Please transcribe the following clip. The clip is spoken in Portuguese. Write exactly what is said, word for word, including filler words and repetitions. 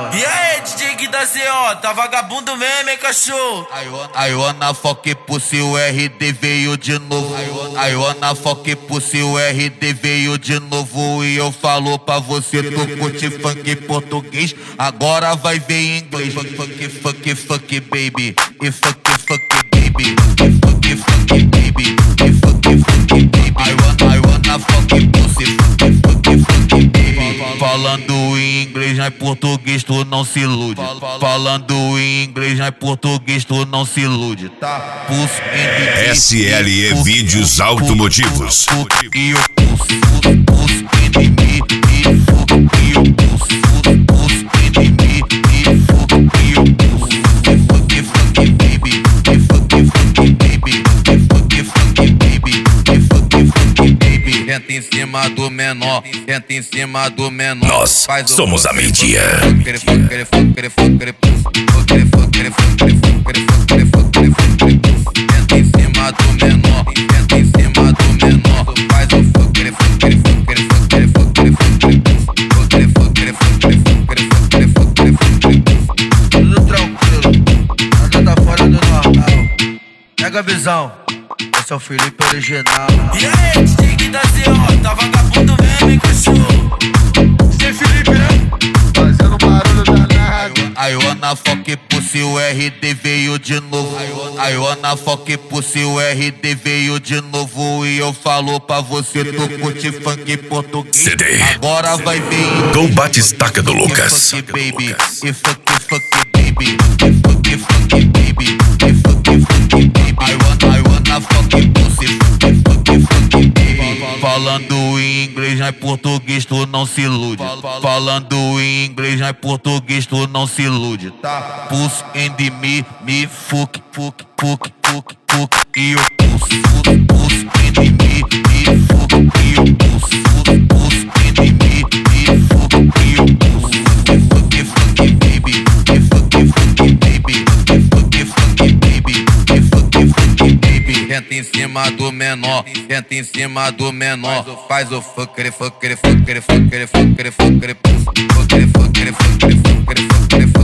original. E aí, D J Gui da Z O, tá vagabundo mesmo, hein, cachorro? I wanna fuck pussy, o R D veio de novo. I wanna fuck pussy, o R D veio de novo. E eu falo pra você, tu curte funk português, agora vai ver em inglês. Funk, funk, funk, baby. E funk, funk, baby. E funk, funk, baby. E funk, funk, baby. I wanna, I wanna fuck pussy, funk, funk, funk, baby. Falando em inglês, não é português, tu não se ilude. Falando em inglês, não é português, tu não se ilude, tá? Pulse in S L E Vídeos Automotivos. E o pulse, pulse, pulse in me, e fuck, e o pulse, pulse, pulse in me, e fuck, e o pulse. Fuck, fuck, baby, e fuck, fuck, baby, e fuck, fuck, baby, e fuck, fuck, baby. Entra em cima do menor, entra em cima do menor. Nós somos a mídia. Entra em cima do menor, entra em cima do menor. Faz o fuck, fuck, fuck, fuck, fuck, fuck. Tudo tranquilo, nada tá fora do normal. Pega a visão, esse é o Felipe original. E aí, D J Gui da Z O, tá vagabundo mesmo, hein, cachorro? Sem Felipe, né? Fazendo barulho danado. I wanna fuck pussy, o R D veio de novo. I wanna fuck pussy, o R D veio de novo. E eu falo pra você, tu curte funk português, C D. agora vai ver Com Batistaca do Lucas. Fuck baby, e fuck, fuck baby, e fuck, fuck baby, e fuck, fuck baby. I wanna, I wanna fuck pussy, fuck, fuck, fuck baby. Falando em inglês, não é português, tu não se ilude. Falando em inglês, não é português, tu não se ilude, tá? Pulse in the me, me, fuck, fuck, fuck, fuck, fuck. E o pulse, pulse, pulse in the me, me, fuck, e o pulse, pulse, pulse in the me, me, fuck, e o pulse. Fuck, fuck, baby, e fuck, fuck, baby, e fuck, fuck, baby, e fuck, fuck, baby. Entra em cima do menor, entra em cima do menor. Faz o fuck, fuck, fuck, fuck, fuck, fuck, fuck, fuck, fuck, fuck, fuck, fuck, fuck.